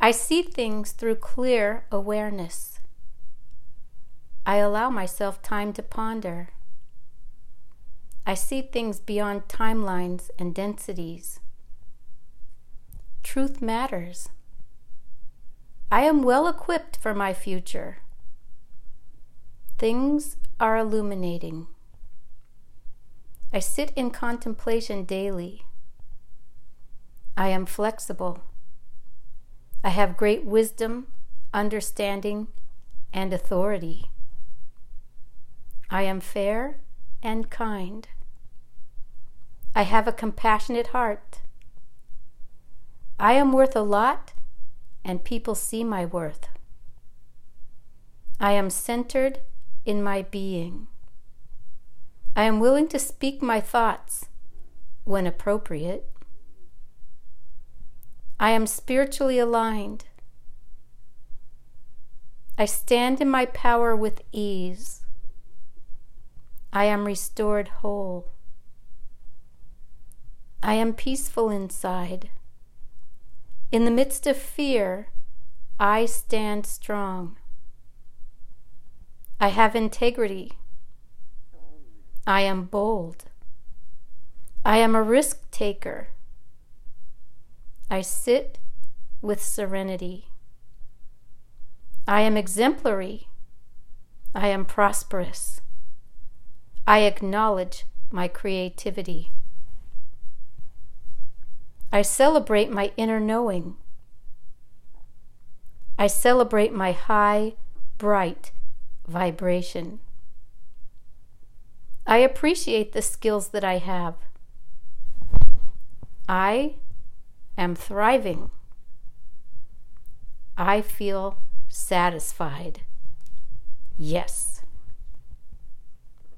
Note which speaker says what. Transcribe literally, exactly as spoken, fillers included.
Speaker 1: I see things through clear awareness. I allow myself time to ponder. I see things beyond timelines and densities. Truth matters. I am well equipped for my future. Things are illuminating. I sit in contemplation daily. I am flexible. I have great wisdom, understanding, and authority. I am fair and kind. I have a compassionate heart. I am worth a lot, and people see my worth. I am centered in my being. I am willing to speak my thoughts when appropriate. I am spiritually aligned. I stand in my power with ease. I am restored whole. I am peaceful inside. In the midst of fear, I stand strong. I have integrity. I am bold. I am a risk taker. I sit with serenity. I am exemplary. I am prosperous. I acknowledge my creativity. I celebrate my inner knowing. I celebrate my high, bright vibration. I appreciate the skills that I have. I am thriving. I feel satisfied. Yes.